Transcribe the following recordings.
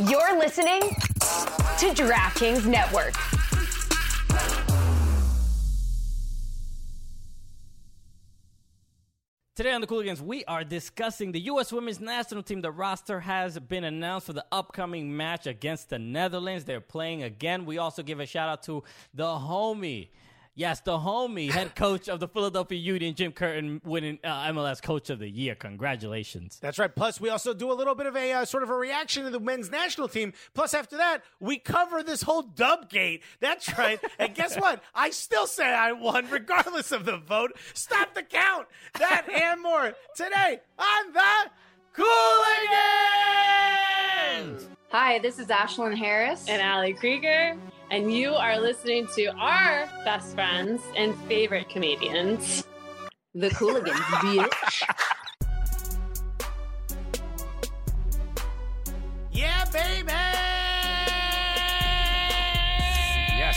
You're listening to DraftKings Network. Today on the Cooligans, we are discussing the U.S. Women's National Team. The roster has been announced for the upcoming match against the Netherlands. They're playing again. We also give a shout-out to the homie. Yes, the homie, head coach of the Philadelphia Union, Jim Curtin, winning MLS Coach of the Year. Congratulations. That's right. Plus, we also do a little bit of a sort of a reaction to the men's national team. Plus, after that, we cover this whole Dubgate. That's right. And guess what? I still say I won, regardless of the vote. Stop the count. That and more today on the Cooligans. Hi, this is Ashlyn Harris. And Allie Krieger. And you are listening to our best friends and favorite comedians, the Cooligans, bitch. Yeah, baby! Yes.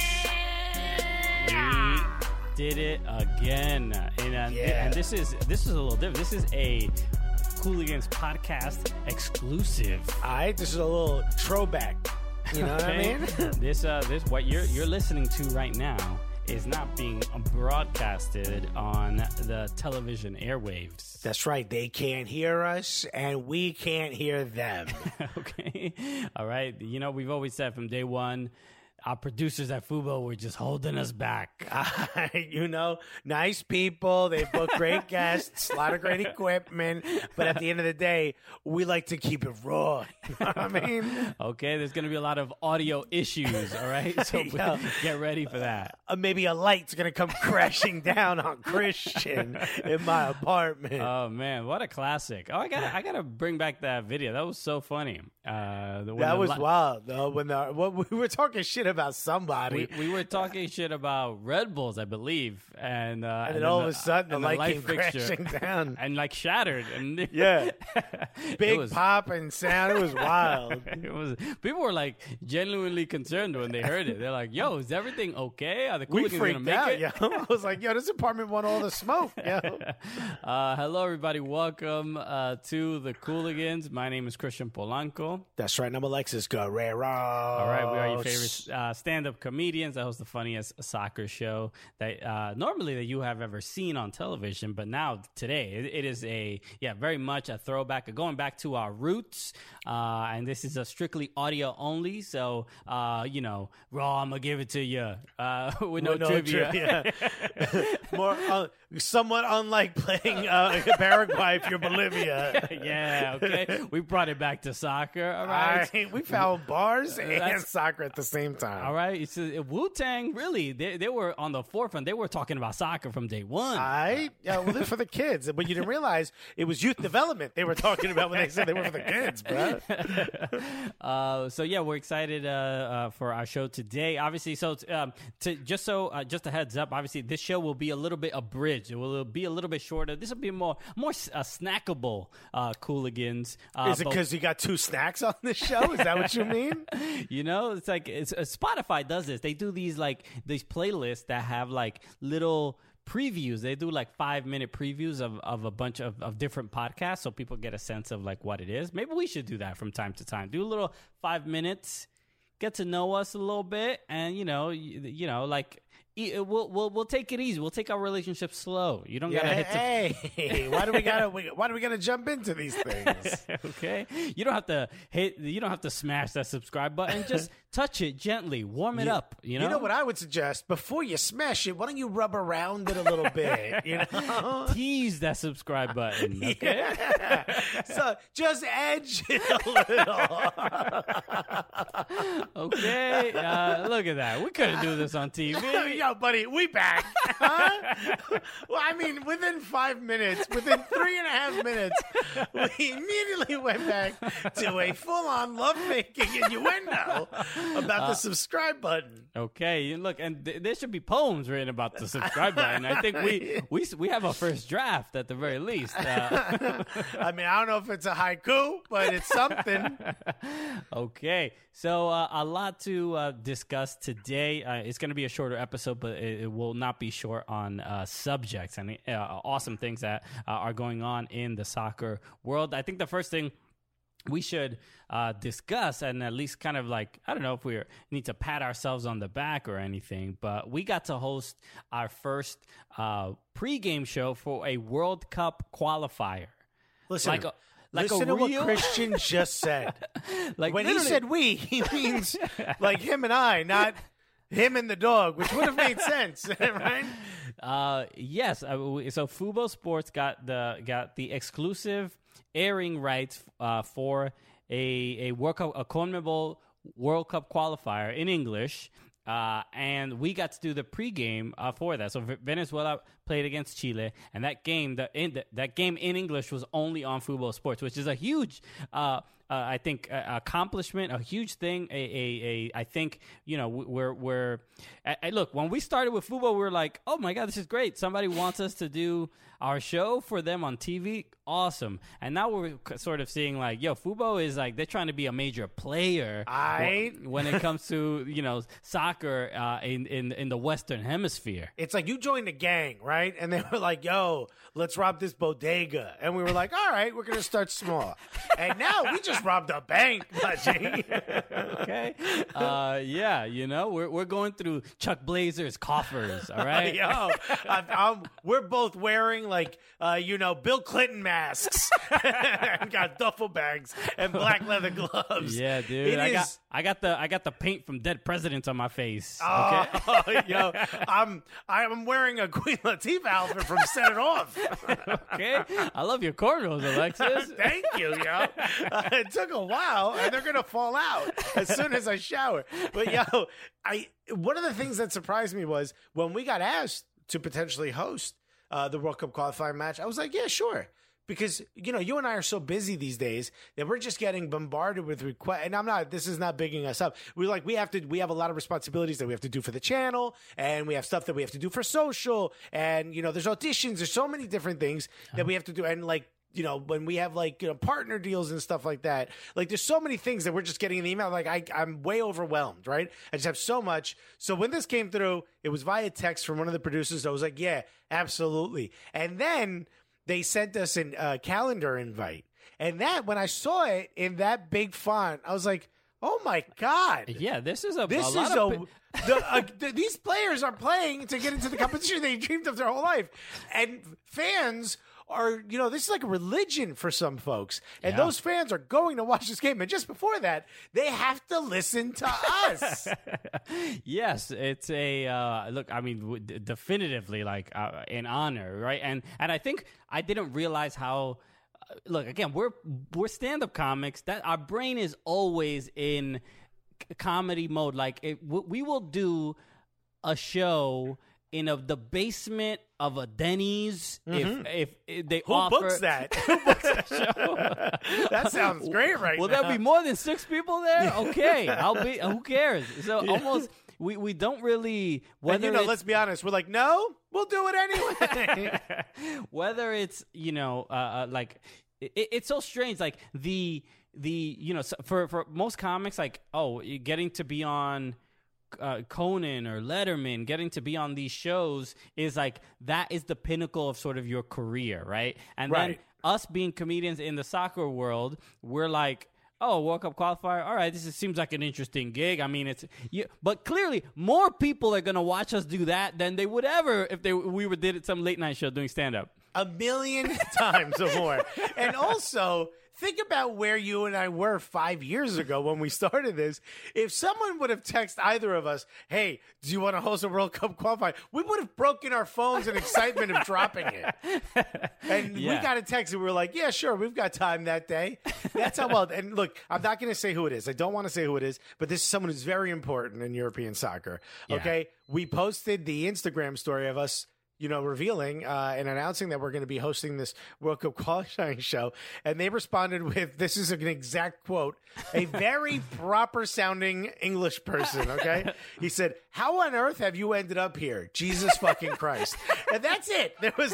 We did it again. And this is a little different. This is a Cooligans podcast exclusive. All right, this is a little throwback. You know what I mean? This what you're listening to right now is not being broadcasted on the television airwaves. That's right. They can't hear us, and we can't hear them. Okay. All right. You know, we've always said from day one, our producers at Fubo were just holding us back. You know, nice people. They book great guests, a lot of great equipment. But at the end of the day, we like to keep it raw. You know what I mean? Okay, there's going to be a lot of audio issues, all right? So get ready for that. Maybe a light's going to come crashing down on Christian in my apartment. Oh, man, what a classic. Oh, I gotta bring back that video. That was so funny. That was wild, though. When we were talking shit about somebody. We were talking shit about Red Bulls, I believe. And then all of a sudden, the light came crashing down. And, shattered. And yeah. Big pop and sound. It was wild. People were, genuinely concerned when they heard it. They're like, yo, is everything okay? Are the Cooligans we going freaked to make out, it? Yo. I was like, yo, this apartment want all the smoke, yo. Hello, everybody. Welcome to the Cooligans. My name is Christian Polanco. That's right. I'm Alexis Guerrero. All right. We are your favorite stand-up comedians. I host the funniest soccer show that normally that you have ever seen on television, but now today it is very much a throwback, going back to our roots. And this is a strictly audio only, so raw. I'm gonna give it to you with no trivia. More somewhat unlike playing Paraguay if you're Bolivia. Yeah. Okay. We brought it back to soccer. All right. We found bars and soccer at the same time. All right. It's Wu-Tang, really, they were on the forefront. They were talking about soccer from day one. Well, they're for the kids. But you didn't realize it was youth development they were talking about when they said they were for the kids, bro. We're excited for our show today. Obviously, just a heads up, obviously, this show will be a little bit abridged. It will be a little bit shorter. This will be more snackable Cooligans. Is it because you got two snacks on this show? Is that what you mean? It's like Spotify does this. They do these playlists that have little previews. They do 5-minute previews of a bunch of different podcasts, so people get a sense of what it is. Maybe we should do that from time to time. Do a little 5 minutes, get to know us a little bit, and we'll take it easy. We'll take our relationship slow. You don't gotta hit. Hey, why do we gotta jump into these things? Okay, you don't have to hit. You don't have to smash that subscribe button. Just touch it gently, warm it up. You know what I would suggest before you smash it. Why don't you rub around it a little bit? Tease that subscribe button. Okay, so just edge it a little. Okay, look at that. We couldn't do this on TV. Yo, buddy, we back. Huh? Well, I mean, within 5 minutes, within 3.5 minutes, we immediately went back to a full-on love-making innuendo about the subscribe button. Okay, look, and there should be poems written about the subscribe button. I think we have a first draft at the very least. I mean, I don't know if it's a haiku, but it's something. Okay, so a lot to discuss today. It's going to be a shorter episode, but it will not be short on subjects and awesome things that are going on in the soccer world. I think the first thing we should discuss and at least kind of like, I don't know if we need to pat ourselves on the back or anything, but we got to host our first pregame show for a World Cup qualifier. Listen, listen to what Christian just said. Like when he said we, he means like him and I, not him and the dog, which would have made sense, right? Yes. So Fubo Sports got the exclusive airing rights for a World Cup, a CONMEBOL World Cup qualifier in English, and we got to do the pregame for that. So Venezuela played against Chile, and that game, that game in English was only on Fubo Sports, which is a huge, I think, accomplishment, a huge thing. I think, you know, look, when we started with Fubo, we were like, oh my God, this is great. Somebody wants us to do our show for them on TV. Awesome. And now we're sort of seeing like, yo, Fubo is like, they're trying to be a major player when it comes to, you know, soccer in the Western Hemisphere. It's like you joined a gang, right? And they were like, yo, let's rob this bodega. And we were like, all right, we're going to start small. And now we just robbed a bank, buddy. Okay. Yeah, you know, we're going through Chuck Blazer's coffers, all right? Yo, we're both wearing like, you know, Bill Clinton masks and got duffel bags and black leather gloves. Yeah, dude. I got the paint from dead presidents on my face. Okay? Yo, I'm wearing a Queen Latifah outfit from Set It Off. Okay. I love your cornrows, Alexis. Thank you, yo. It took a while, and they're gonna fall out as soon as I shower. But yo, one of the things that surprised me was when we got asked to potentially host the World Cup qualifying match. I was like, yeah, sure. Because, you know, you and I are so busy these days that we're just getting bombarded with requests. And this is not bigging us up. We have a lot of responsibilities that we have to do for the channel, and we have stuff that we have to do for social. And, you know, there's auditions. There's so many different things that we have to do. And like, you know, when we have like, you know, partner deals and stuff like that, like there's so many things that we're just getting in the email. Like I'm way overwhelmed, right? I just have so much. So when this came through, it was via text from one of the producers. I was like, yeah, absolutely. And then they sent us a calendar invite. And that, when I saw it in that big font, I was like, oh my God. Yeah, these players are playing to get into the competition they dreamed of their whole life. And fans are, you know, this is like a religion for some folks. And those fans are going to watch this game. And just before that, they have to listen to us. Yes, it's a, look, I mean, definitively like an honor, right? And I think I didn't realize how, look, again, we're stand-up comics. That our brain is always in comedy mode. Like we will do a show in the basement of a Denny's, if they offer. Who books that? Who books that show? That sounds great, right? Will now. there be more than 6 people there? Okay, I'll be. Who cares? So almost we don't really. Whether and, you know, let's be honest, we're like, no, we'll do it anyway. Whether it's, you know, like it's so strange, like the you know, for most comics, like, oh, getting to be on Conan or Letterman, getting to be on these shows is like, that is the pinnacle of sort of your career, right? And then us being comedians in the soccer world, we're like, oh, World Cup qualifier, all right, seems like an interesting gig. I mean, but clearly more people are gonna watch us do that than they would ever if we did some late night show doing stand up. 1,000,000 times or more. And also, think about where you and I were 5 years ago when we started this. If someone would have texted either of us, hey, do you want to host a World Cup qualifier? We would have broken our phones in excitement of dropping it. And we got a text and we were like, yeah, sure, we've got time that day. That's how well. And look, I'm not going to say who it is. I don't want to say who it is, but this is someone who's very important in European soccer. Okay? We posted the Instagram story of us, you know, revealing and announcing that we're going to be hosting this World Cup qualifying show. And they responded with, this is an exact quote, a very proper sounding English person, okay? He said, how on earth have you ended up here? Jesus fucking Christ. And that's it. There's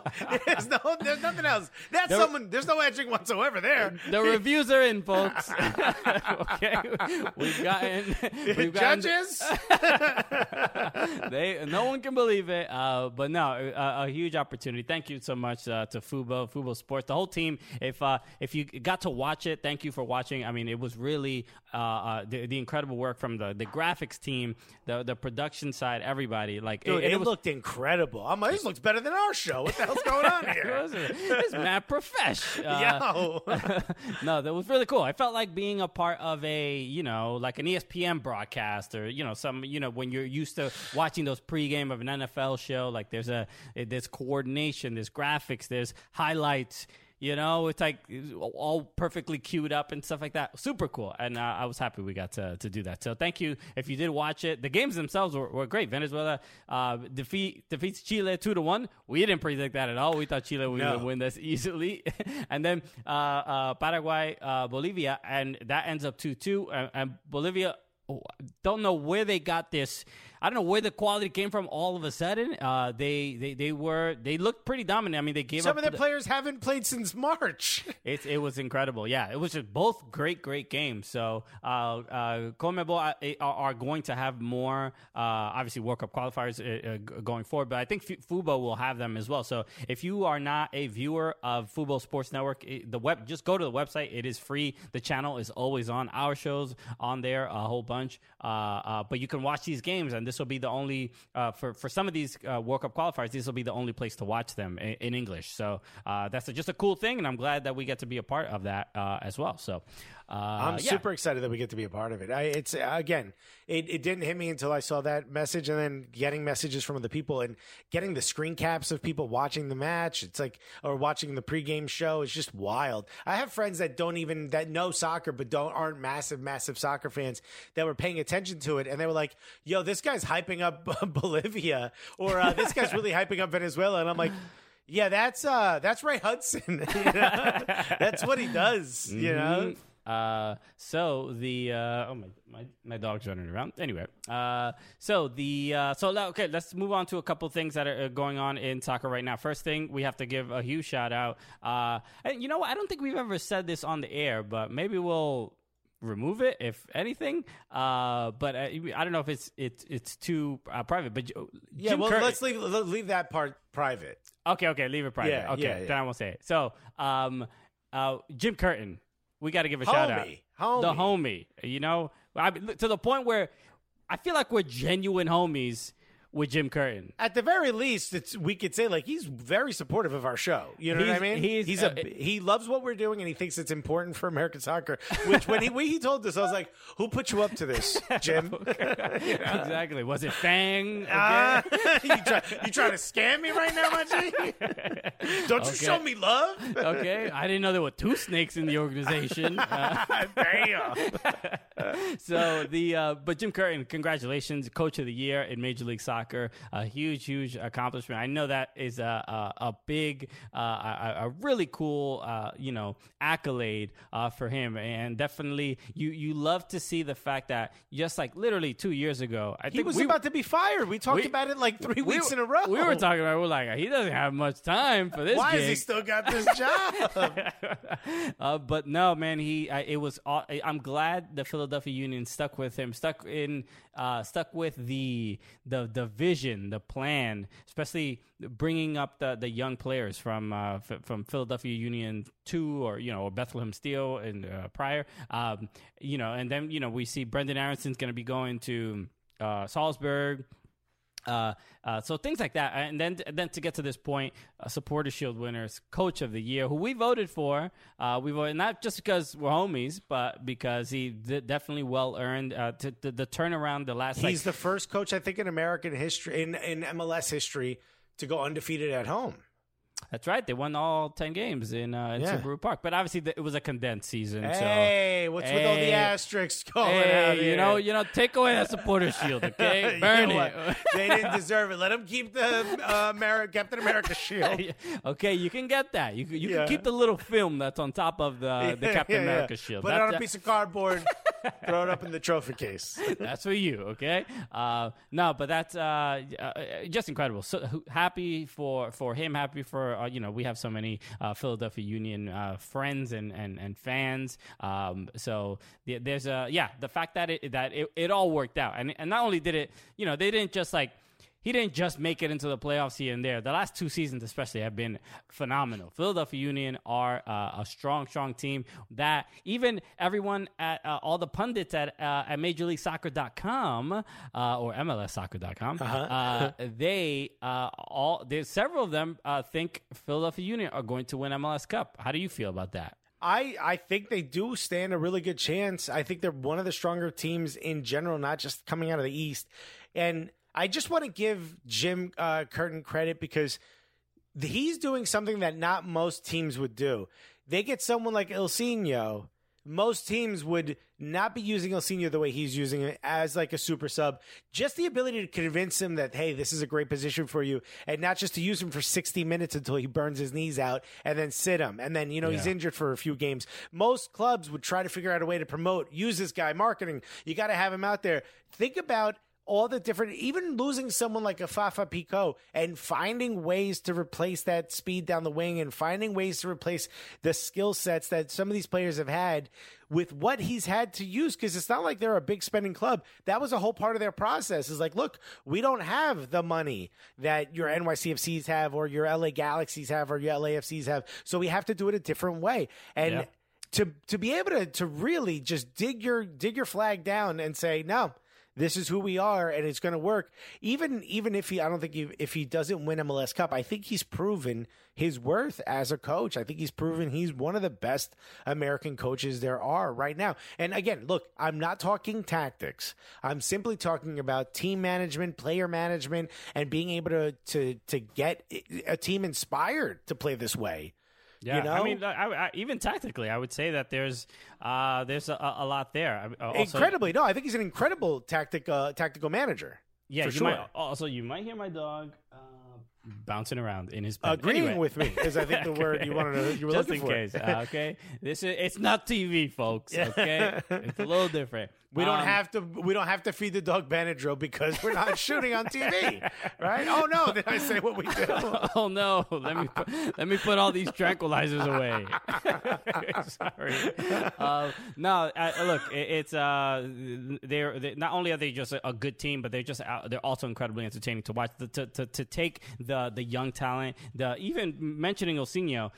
nothing else. There's no edging whatsoever there. The reviews are in, folks. Okay. We've gotten judges. No one can believe it. But no, a huge opportunity. Thank you so much to Fubo Sports, the whole team. If you got to watch it, thank you for watching. I mean, it was really the incredible work from the graphics team, the production side, everybody. Like, dude, it looked incredible. I'm like, this looks better than our show. What the hell's going on here? It's mad profesh. Yo. No, that was really cool. I felt like being a part of a, like an ESPN broadcast, or when you're used to watching those pregame of an NFL show. Like there's coordination, there's graphics, there's highlights. It's like all perfectly queued up and stuff like that. Super cool. And I was happy we got to do that. So thank you. If you did watch it, the games themselves were great. Venezuela defeats Chile 2-1. We didn't predict that at all. We thought Chile was going to win this easily. And then Paraguay, Bolivia, and that ends up 2-2. And Bolivia, don't know where they got this. I don't know where the quality came from all of a sudden. They looked pretty dominant. I mean, they gave some up. of their players haven't played since March. It was incredible. Yeah, it was just both great games. So CONMEBOL are going to have more, obviously, World Cup qualifiers going forward, but I think Fubo will have them as well. So if you are not a viewer of Fubo Sports Network, just go to the website. It is free. The channel is always on. Our shows on there, a whole bunch. But you can watch these games, and this will be the only for some of these World Cup qualifiers. This will be the only place to watch them in English. So that's just a cool thing, and I'm glad that we get to be a part of that as well. So I'm super excited that we get to be a part of it. It didn't hit me until I saw that message, and then getting messages from the people and getting the screen caps of people watching the match. It's like, or watching the pregame show. It's just wild. I have friends that know soccer but aren't massive soccer fans that were paying attention to it, and they were like, "Yo, this guy's hyping up Bolivia," or this guy's really hyping up Venezuela, and I'm like, yeah, that's Ray Hudson. That's what he does. So the my dog's running around. Anyway, okay, let's move on to a couple things that are going on in soccer right now. First thing, we have to give a huge shout out. And you know what? I don't think we've ever said this on the air, but maybe we'll remove it if anything. But I don't know if it's too private. But let's leave that part private. Okay, leave it private. Yeah, okay, yeah. then I won't say it. So, Jim Curtin. We got to give a shout out. The homie. To the point where I feel like we're genuine homies with Jim Curtin. At the very least, we could say, like, he's very supportive of our show. You know what I mean? He loves what we're doing, and he thinks it's important for American soccer. Which when he told us, I was like, "Who put you up to this, Jim?" Exactly. Was it Fang? You trying to scam me right now, my G? Don't you show me love? Okay, I didn't know there were two snakes in the organization. Damn. But Jim Curtin, congratulations, Coach of the Year in Major League Soccer. A huge accomplishment. I know that is a big, a really cool, accolade for him. And definitely, you love to see the fact that just like literally 2 years ago, I think he was about to be fired. We talked about it like 3 weeks in a row. We were talking about. We're like, he doesn't have much time for this. Why gig. has he still got this job? But no, man. I'm glad the Philadelphia Union stuck with him. Stuck with the vision, the plan, especially bringing up the young players from Philadelphia Union 2 or Bethlehem Steel and prior, and then we see Brendan Aaronson's going to be going to Salzburg. So things like that, and then to get to this point, Supporter Shield winners, Coach of the Year, who we voted for. We voted not just because we're homies, but because he definitely well earned the turnaround. He's the first coach, I think, in American history, in MLS history, to go undefeated at home. That's right. They won all 10 games in Subaru Park. But obviously, it was a condensed season. Hey, what's with all the asterisks going out here? Take away that Supporter Shield, okay? Burn it. They didn't deserve it. Let them keep the Captain America shield. Okay, you can get that. You can keep the little film that's on top of the Captain America shield. Put it on a piece of cardboard. Throw it up in the trophy case. That's for you, okay? No, but that's just incredible. So happy for him. Happy for we have so many Philadelphia Union friends and fans. So there's the fact that it all worked out, and not only did it, they didn't just like he didn't just make it into the playoffs here and there. The last 2 seasons, especially, have been phenomenal. Philadelphia Union are a strong team that even everyone at all the pundits at MajorLeagueSoccer.com or MLSsoccer.com, there's several of them think Philadelphia Union are going to win MLS Cup. How do you feel about that? I think they do stand a really good chance. I think they're one of the stronger teams in general, not just coming out of the East. And I just want to give Jim Curtin credit because he's doing something that not most teams would do. They get someone like Ilsinho. Most teams would not be using Ilsinho the way he's using it as like a super sub. Just the ability to convince him that, hey, this is a great position for you, and not just to use him for 60 minutes until he burns his knees out and then sit him. And then, he's injured for a few games. Most clubs would try to figure out a way to promote, use this guy, marketing. You got to have him out there. Think about all the different, even losing someone like a Fafa Picault and finding ways to replace that speed down the wing and finding ways to replace the skill sets that some of these players have had with what he's had to use. Because it's not like they're a big spending club. That was a whole part of their process is like, look, we don't have the money that your NYCFCs have or your LA Galaxies have or your LAFCs have. So we have to do it a different way. And to be able to really just dig your flag down and say, no, this is who we are, and it's going to work. Even if if he doesn't win MLS Cup, I think he's proven his worth as a coach. I think he's proven he's one of the best American coaches there are right now. And again, look, I'm not talking tactics. I'm simply talking about team management, player management, and being able to get a team inspired to play this way. Yeah, I mean, I, even tactically, I would say that there's a lot there. Also, incredibly, no, I think he's an incredible tactical manager. Yeah, for sure. You might hear my dog bouncing around in his bed. Agreeing with me is, I think, the word you were just looking for. Just in case, okay? It's not TV, folks. Okay, it's a little different. We don't have to feed the dog Benadryl because we're not shooting on TV, right? Oh no! Did I say what we do? Oh no! Let me put all these tranquilizers away. Sorry. No, look, it's they're not only are they just a good team, but they're also incredibly entertaining to watch. To take the young talent, even mentioning Ilsinho,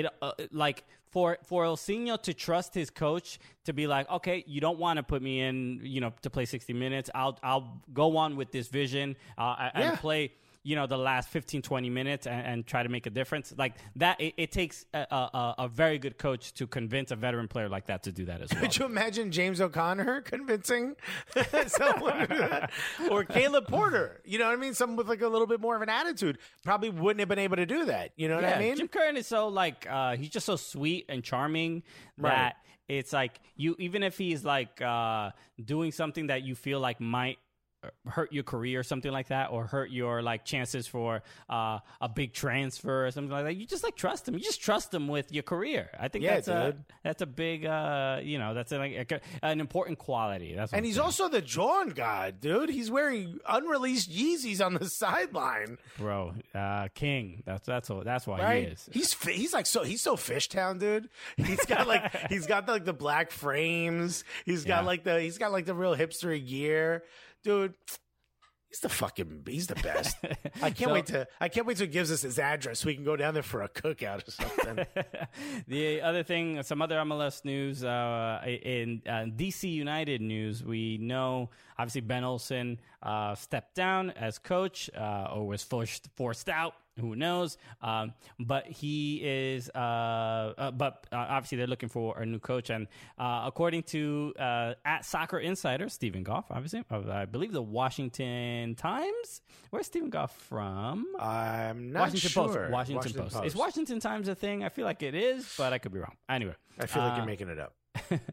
For Ilsinho to trust his coach to be like, okay, you don't want to put me in, to play 60 minutes. I'll go on with this vision and play, the last 15, 20 minutes and try to make a difference. Like that, it takes a very good coach to convince a veteran player like that to do that as well. Could you imagine James O'Connor convincing someone to do that? Or Caleb Porter, you know what I mean? Someone with like a little bit more of an attitude probably wouldn't have been able to do that. You know what I mean? Jim Curtin is so he's just so sweet and charming that it's like even if he's like doing something that you feel like might hurt your career or something like that, or hurt your like chances for a big transfer or something like that, you just like trust him. You just trust him with your career. I think that's a big that's an important quality. And he's also the John God, dude. He's wearing unreleased Yeezys on the sideline, bro. King. That's why right? he is. He's so Fishtown, dude. He's got the black frames. He's got the real hipster gear. Dude, he's the best. I can't wait till he gives us his address so we can go down there for a cookout or something. The other thing, some other MLS news, in DC United news, we know obviously Ben Olsen stepped down as coach or was forced out. Who knows? But he is. But obviously, they're looking for a new coach. And according to at Soccer Insider, Stephen Goff, obviously, I believe the Washington Times. Where's Stephen Goff from? I'm not Washington sure. Post. Washington Post. Is Washington Times a thing? I feel like it is, but I could be wrong. Anyway, I feel like you're making it up.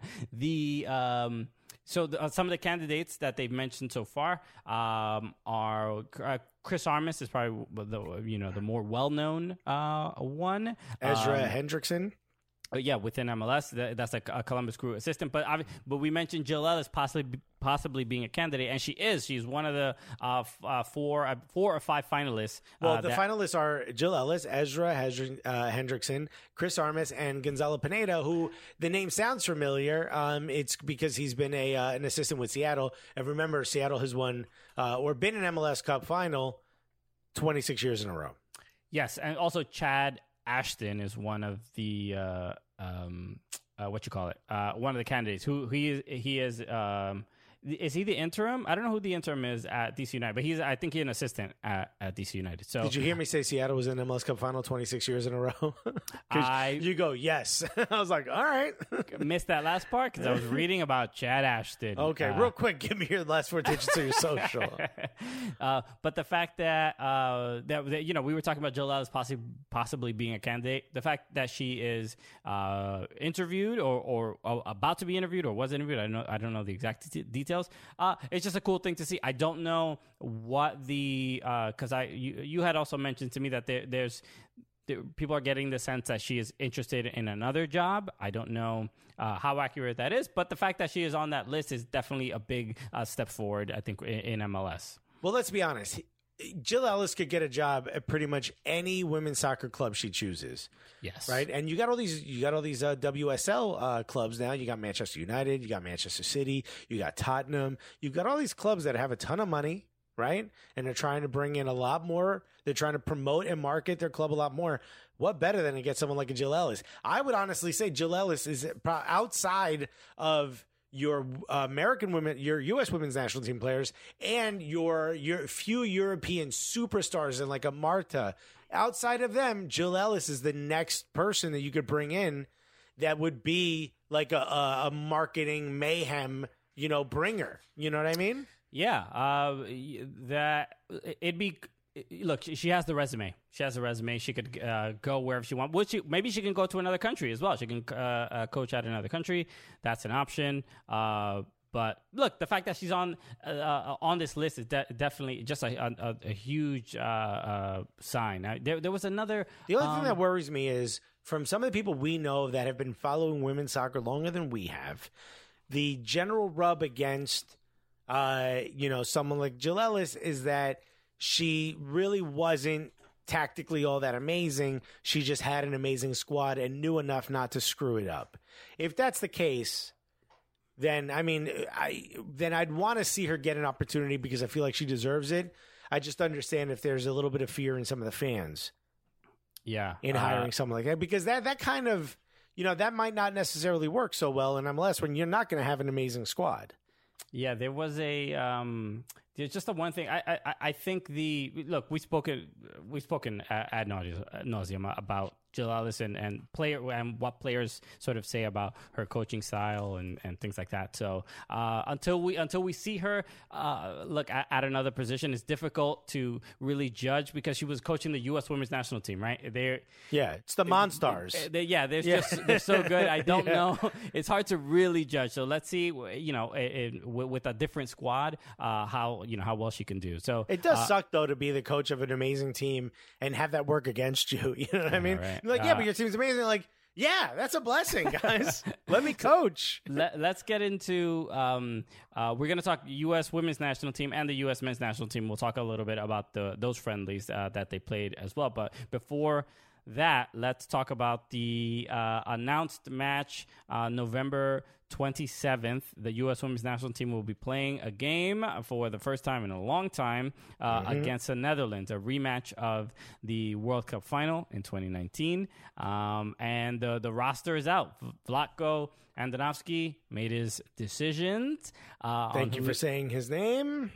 So some of the candidates that they've mentioned so far are Chris Armas is probably the more well-known one. Ezra Hendrickson. Within MLS, that's like a Columbus Crew assistant. But we mentioned Jill Ellis possibly being a candidate, and she is. She's one of the 4 or 5 finalists. Well, the finalists are Jill Ellis, Ezra Hendrickson, Chris Armas, and Gonzalo Pineda, who the name sounds familiar. It's because he's been an assistant with Seattle. And remember, Seattle has won or been an MLS Cup final 26 years in a row. Yes, and also Chad Ashton is one of the what you call it? One of the candidates. Is he the interim? I don't know who the interim is at DC United, but I think he's an assistant at DC United. So did you hear me say Seattle was in the MLS Cup final 26 years in a row? You go, yes. I was like, all right. Missed that last part because I was reading about Chad Ashton. Okay, real quick, give me your last 4 digits of your social. But the fact that we were talking about Jill Ellis possibly being a candidate. The fact that she is interviewed or about to be interviewed or was interviewed, I don't know the exact details. It's just a cool thing to see. I don't know what because you had also mentioned to me that there's people are getting the sense that she is interested in another job. I don't know how accurate that is, but the fact that she is on that list is definitely a big step forward, I think, in MLS. Well, let's be honest. Jill Ellis could get a job at pretty much any women's soccer club she chooses. Yes. Right? And you got all these WSL clubs now. You got Manchester United, you got Manchester City, you got Tottenham. You've got all these clubs that have a ton of money, right? And they're trying to bring in a lot more. They're trying to promote and market their club a lot more. What better than to get someone like a Jill Ellis? I would honestly say Jill Ellis is outside of your American women, your U.S. women's national team players, and your few European superstars and like a Marta. Outside of them, Jill Ellis is the next person that you could bring in that would be like a marketing mayhem, bringer. You know what I mean? Yeah. It'd be. Look, she has the resume. She could go wherever she wants. Maybe she can go to another country as well. She can coach at another country. That's an option. But look, the fact that she's on this list is definitely just a huge sign. Now, there was another. The only thing that worries me is from some of the people we know that have been following women's soccer longer than we have, the general rub against someone like Jill Ellis is that she really wasn't tactically all that amazing. She just had an amazing squad and knew enough not to screw it up. If that's the case, then I'd want to see her get an opportunity because I feel like she deserves it. I just understand if there's a little bit of fear in some of the fans. Yeah. In hiring someone like that, because that kind of, that might not necessarily work so well in MLS when you're not going to have an amazing squad. Yeah, there was there's just the one thing. I think we've spoken ad nauseum about Jill Ellis and what players sort of say about her coaching style and things like that. So until we see her look at another position, it's difficult to really judge because she was coaching the U.S. women's national team, right? It's the Monstars. They're so good. I don't know. It's hard to really judge. So let's see, with a different squad, how well she can do. So it does suck though to be the coach of an amazing team and have that work against you. You know what I mean? Right. Like, but your team's amazing. Like, yeah, that's a blessing, guys. Let me coach. Let's get into. We're going to talk U.S. women's national team and the U.S. men's national team. We'll talk a little bit about those friendlies that they played as well. But before that, let's talk about the announced match November 27th. The U.S. women's national team will be playing a game for the first time in a long time against the Netherlands, a rematch of the World Cup final in 2019. And the roster is out. Vlatko Andonovski made his decisions. Thank you for saying his name.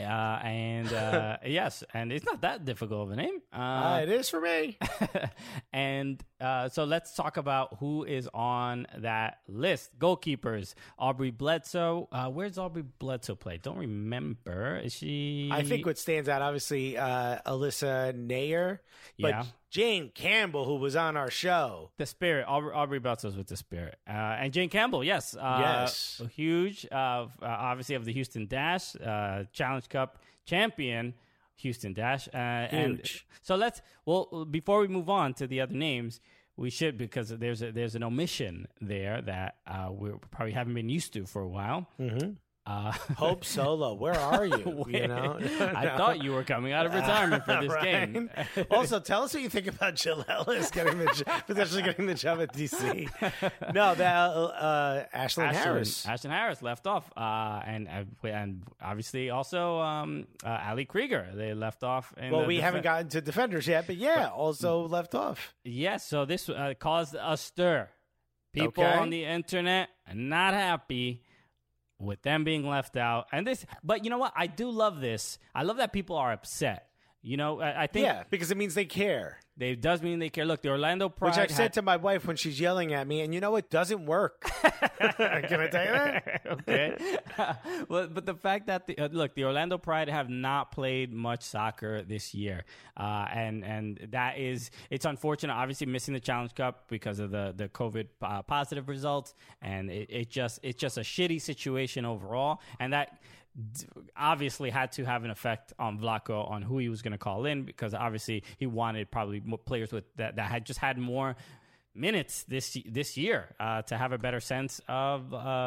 Yes, and it's not that difficult of a name. It is for me. And so let's talk about who is on that list. Goalkeepers: Aubrey Bledsoe. Where's Aubrey Bledsoe play? Don't remember. Is she? I think what stands out, obviously, Alyssa Nair. But yeah. Jane Campbell, who was on our show. The Spirit. Aubrey Bledsoe's with the Spirit. And Jane Campbell, yes. Yes. Huge, obviously, of the Houston Dash, Challenge Cup champion, Houston Dash. And so before we move on to the other names, we should, because there's an omission there that we probably haven't been used to for a while. Mm-hmm. Hope Solo, where are you? You know, I thought you were coming out of retirement for this right? game. Also, tell us what you think about Jill Ellis potentially getting the job at DC. No, that Ashlyn Harris. Ashlyn Harris left off, and obviously also Ali Krieger. They left off. We haven't gotten to defenders yet, but also left off. Yes, so this caused a stir. People on the internet are not happy with them being left out. But you know what? I do love this. I love that people are upset. You know, I think... Yeah, because it means they care. It does mean they care. Look, the Orlando Pride... Which I've said to my wife when she's yelling at me, and you know, it doesn't work. Can I tell you that? Okay. But the fact that, the Orlando Pride have not played much soccer this year. And that is... It's unfortunate, obviously, missing the Challenge Cup because of the COVID positive results. And it's just a shitty situation overall. And that... obviously had to have an effect on Vlatko on who he was going to call in, because obviously he wanted probably more players with that had just had more minutes this year to have a better sense of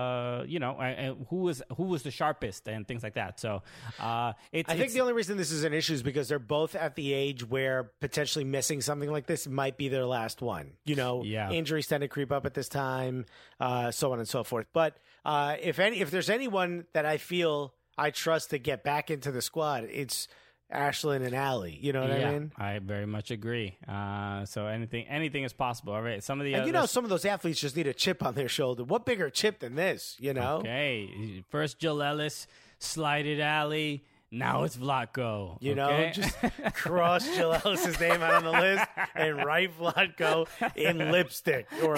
who was the sharpest and things like that. So I think the only reason this is an issue is because they're both at the age where potentially missing something like this might be their last one. You know, injuries tend to creep up at this time, so on and so forth. But if there's anyone that I feel I trust to get back into the squad, it's Ashlyn and Ali. You know what I mean? I very much agree. So anything is possible. All right. Some of the some of those athletes just need a chip on their shoulder. What bigger chip than this? You know? Okay. First Jill Ellis, slided Ali. Now it's Vlatko. You know, just cross Jill Ellis's name out on the list and write Vlatko in lipstick or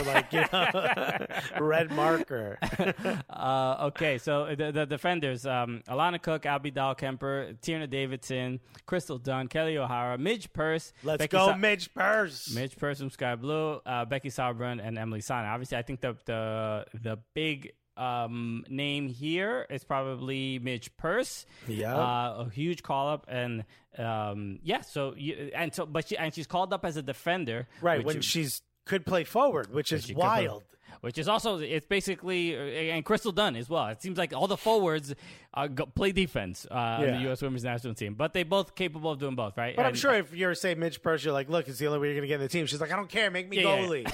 red marker. Okay, so the defenders, Alana Cook, Abby Dahl-Kemper, Tierna Davidson, Crystal Dunn, Kelly O'Hara, Midge Purse. Let's go, Midge Purse. Midge Purse from Sky Blue, Becky Sauerbrunn, and Emily Sana. Obviously, I think the big name here is probably Midge Purse. Yeah, a huge call up, and she's called up as a defender, right? When she's could play forward, which is wild. Which is also, it's basically, and Crystal Dunn as well. It seems like all the forwards play defense on the U.S. Women's National Team. But they both capable of doing both, right? But I'm sure if you're, say, Midge Purse, you're like, look, it's the only way you're going to get in the team. She's like, I don't care. Make me goalie.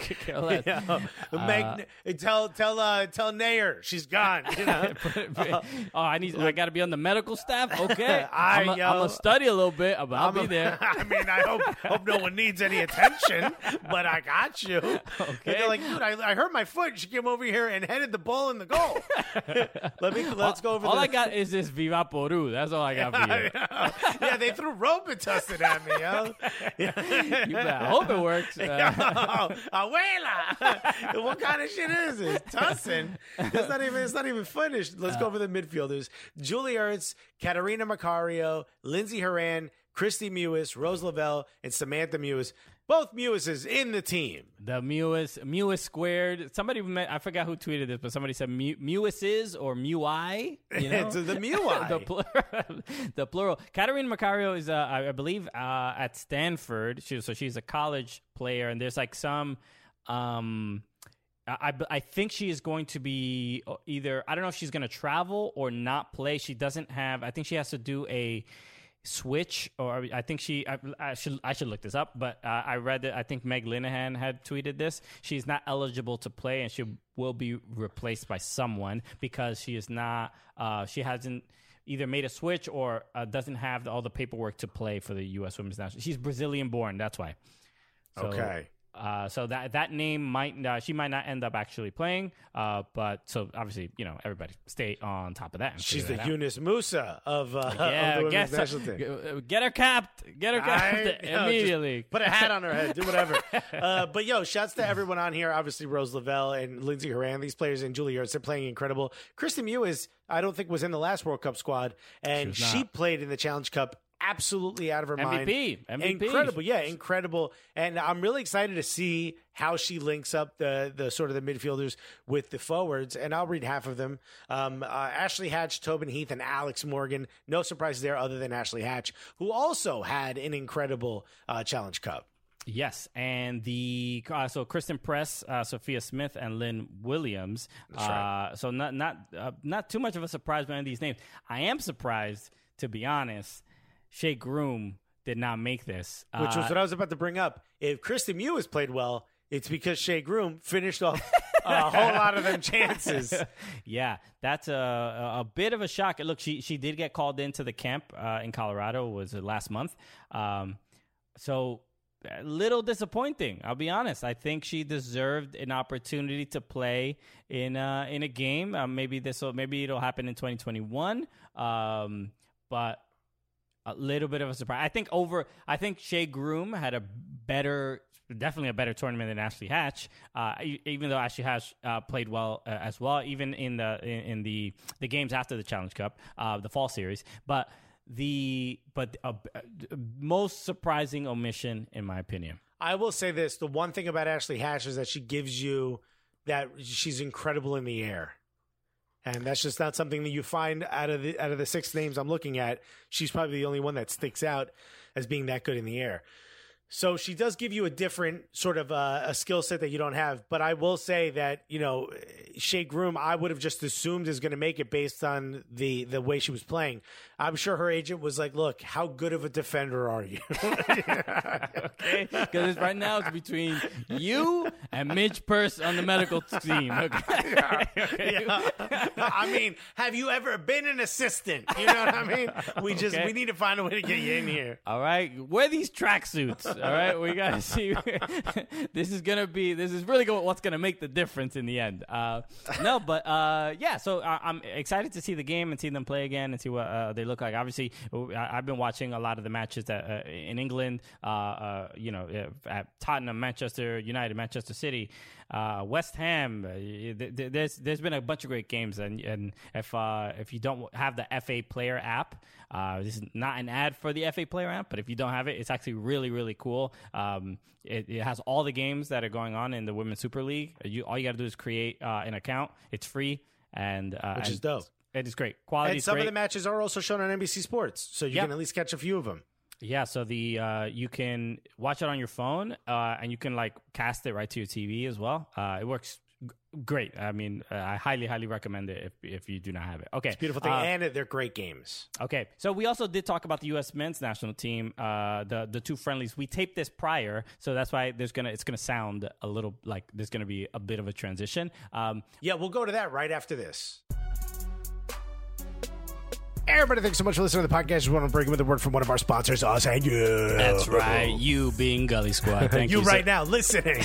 Tell Nair she's gone. You know? I got to be on the medical staff? Okay. I'm going to study a little bit, but I'll be there. I mean, I hope no one needs any attention, but I got you. Okay. They're like, dude, I hurt my foot. She came over here and headed the ball in the goal. Let's go over. All I got is this Viva Poru. That's all I got for you. Yeah, they threw Robitussin at me, yo. You bet. I hope it works. Abuela, what kind of shit is this? Tussin. It's not even finished. Let's go over the midfielders: Julie Ertz, Katarina Macario, Lindsay Horan, Christy Mewis, Rose Lavelle, and Samantha Mewis. Both Mewises in the team. The Mewis squared. Somebody, I forgot who tweeted this, but somebody said Mewises or Mewi. You know? It's the Mewi. the plural. Katarina Macario is, I believe, at Stanford. She's a college player, and there's like some. I think she is going to be either. I don't know if she's going to travel or not play. She doesn't have. I think she has to do a switch, or I think I should look this up, but I read that I think Meg Linehan had tweeted this. She's not eligible to play, and she will be replaced by someone because she is not. She hasn't either made a switch or doesn't have all the paperwork to play for the U.S. Women's National. She's Brazilian born, that's why. So, okay. So that name she might not end up actually playing, but so obviously everybody stay on top of that. She's the Yunus Musa of the women's national team. Get her capped immediately. Put a hat on her head, do whatever. But shouts to everyone on here. Obviously Rose Lavelle and Lindsay Horan, these players, and Julie Ertz, they're playing incredible. Kristen Mewis, I don't think was in the last World Cup squad, and she played in the Challenge Cup. Absolutely out of her mind. MVP. Incredible. And I'm really excited to see how she links up the sort of the midfielders with the forwards. And I'll read half of them. Ashley Hatch, Tobin Heath, and Alex Morgan. No surprises there other than Ashley Hatch, who also had an incredible Challenge Cup. Yes, and so Kristen Press, Sophia Smith, and Lynn Williams. That's right. So not too much of a surprise by any of these names. I am surprised, to be honest. Shea Groom did not make this, which was what I was about to bring up. If Kristen Mew has played well, it's because Shea Groom finished off a whole lot of them chances. Yeah, that's a bit of a shock. Look, she did get called into the camp in Colorado. Was it last month? So. A little disappointing, I'll be honest. I think she deserved an opportunity to play in a game. Maybe it'll happen in 2021. But a little bit of a surprise. I think Shea Groom had definitely a better tournament than Ashley Hatch. Even though Ashley Hatch played well as well, even in the games after the Challenge Cup, the fall series, but. The most surprising omission, in my opinion. I will say this: the one thing about Ashley Hatch is that she gives you that she's incredible in the air, and that's just not something that you find out of the 6 names I'm looking at. She's probably the only one that sticks out as being that good in the air. So she does give you a different sort of a skill set that you don't have. But I will say that, Shea Groom, I would have just assumed is going to make it based on the way she was playing. I'm sure her agent was like, look, how good of a defender are you? Okay, because right now it's between you and Midge Purce on the medical team. Okay? Yeah. I mean, have you ever been an assistant? You know what I mean? We need to find a way to get you in here. All right, wear these tracksuits. All right, we got to see. This is really what's going to make the difference in the end. So I'm excited to see the game and see them play again and see what they look like. Obviously, I've been watching a lot of the matches that in England, at Tottenham, Manchester United, Manchester City, West Ham. There's been a bunch of great games, and if you don't have the FA Player app, this is not an ad for the FA Player app, but if you don't have it, it's actually really, really cool. It has all the games that are going on in the Women's Super League. All you got to do is create an account. It's free, which is dope. It is great. Quality. And some of the matches are also shown on NBC Sports, so you can at least catch a few of them. Yeah, so you can watch it on your phone, and you can cast it right to your TV as well. It works great. I mean, I highly, highly recommend it if you do not have it. Okay, it's a beautiful thing, and they're great games. Okay, so we also did talk about the U.S. men's national team, the 2 friendlies. We taped this prior, so that's why it's gonna sound a little like there's gonna be a bit of a transition. We'll go to that right after this. Everybody, thanks so much for listening to the podcast. We want to bring in with a word from one of our sponsors, us and you. That's right. You being Gully Squad. Thank you. Right now, listening.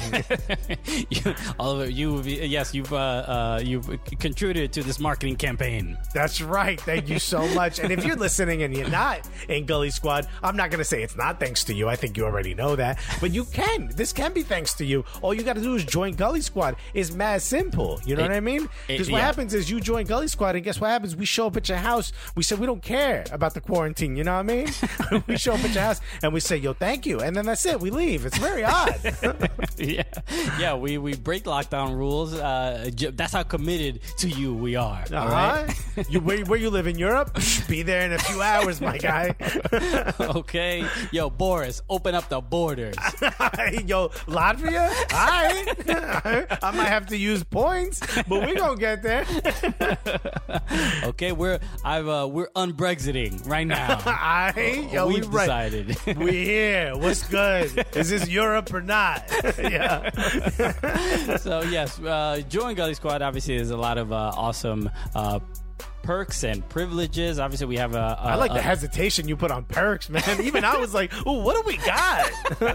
You've contributed to this marketing campaign. That's right. Thank you so much. And if you're listening and you're not in Gully Squad, I'm not going to say it's not thanks to you. I think you already know that. But you can. This can be thanks to you. All you got to do is join Gully Squad. It's mad simple. You know what I mean? Because what happens is you join Gully Squad, and guess what happens? We show up at your house. We say we don't care about the quarantine, you know what I mean? We show up at your house and we say, yo, thank you. And then that's it. We leave. It's very odd. Yeah, we break lockdown rules. That's how committed to you we are. All right? Where you live in Europe? Be there in a few hours, my guy. Okay. Yo, Boris, open up the borders. Yo, Latvia? All right. I might have to use points, but we're going to get there. Okay, we're unbrexiting right now. We've decided. We're here. What's good? Is this Europe or not? Yeah. So yes, join Gully Squad. Obviously, there's a lot of awesome perks and privileges. Obviously, we have I like the hesitation you put on perks, man. Even I was like, "Ooh, what do we got?"